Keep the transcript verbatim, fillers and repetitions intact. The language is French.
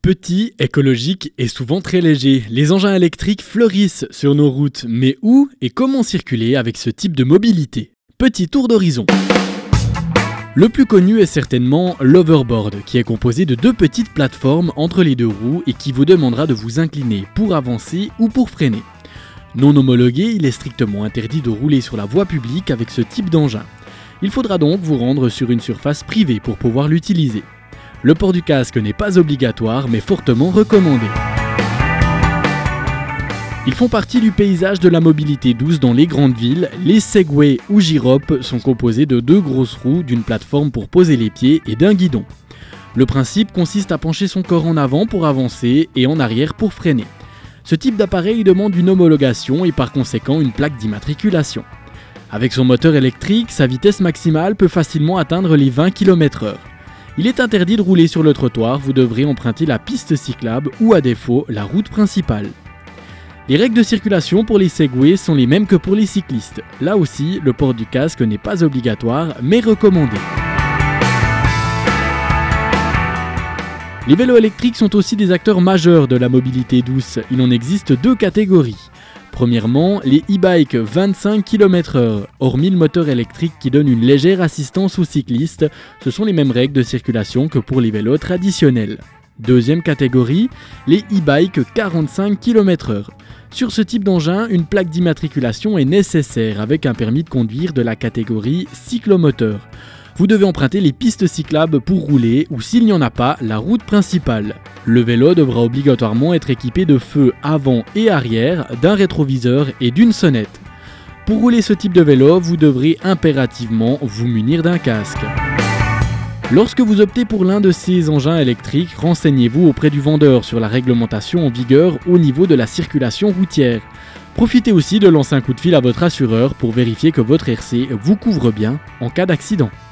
Petits, écologiques et souvent très légers, les engins électriques fleurissent sur nos routes. Mais où et comment circuler avec ce type de mobilité? Petit tour d'horizon. Le plus connu est certainement l'hoverboard, qui est composé de deux petites plateformes entre les deux roues et qui vous demandera de vous incliner pour avancer ou pour freiner. Non homologué, il est strictement interdit de rouler sur la voie publique avec ce type d'engin. Il faudra donc vous rendre sur une surface privée pour pouvoir l'utiliser. Le port du casque n'est pas obligatoire mais fortement recommandé. Ils font partie du paysage de la mobilité douce dans les grandes villes. Les Segway ou gyropes sont composés de deux grosses roues, d'une plateforme pour poser les pieds et d'un guidon. Le principe consiste à pencher son corps en avant pour avancer et en arrière pour freiner. Ce type d'appareil demande une homologation et par conséquent une plaque d'immatriculation. Avec son moteur électrique, sa vitesse maximale peut facilement atteindre les vingt kilomètres heure. Il est interdit de rouler sur le trottoir, vous devrez emprunter la piste cyclable ou à défaut la route principale. Les règles de circulation pour les Segway sont les mêmes que pour les cyclistes. Là aussi, le port du casque n'est pas obligatoire mais recommandé. Les vélos électriques sont aussi des acteurs majeurs de la mobilité douce. Il en existe deux catégories. Premièrement, les e-bikes vingt-cinq kilomètres heure. Hormis le moteur électrique qui donne une légère assistance aux cyclistes, ce sont les mêmes règles de circulation que pour les vélos traditionnels. Deuxième catégorie, les e-bikes quarante-cinq kilomètres heure. Sur ce type d'engin, une plaque d'immatriculation est nécessaire avec un permis de conduire de la catégorie cyclomoteur. Vous devez emprunter les pistes cyclables pour rouler ou s'il n'y en a pas, la route principale. Le vélo devra obligatoirement être équipé de feux avant et arrière, d'un rétroviseur et d'une sonnette. Pour rouler ce type de vélo, vous devrez impérativement vous munir d'un casque. Lorsque vous optez pour l'un de ces engins électriques, renseignez-vous auprès du vendeur sur la réglementation en vigueur au niveau de la circulation routière. Profitez aussi de lancer un coup de fil à votre assureur pour vérifier que votre R C vous couvre bien en cas d'accident.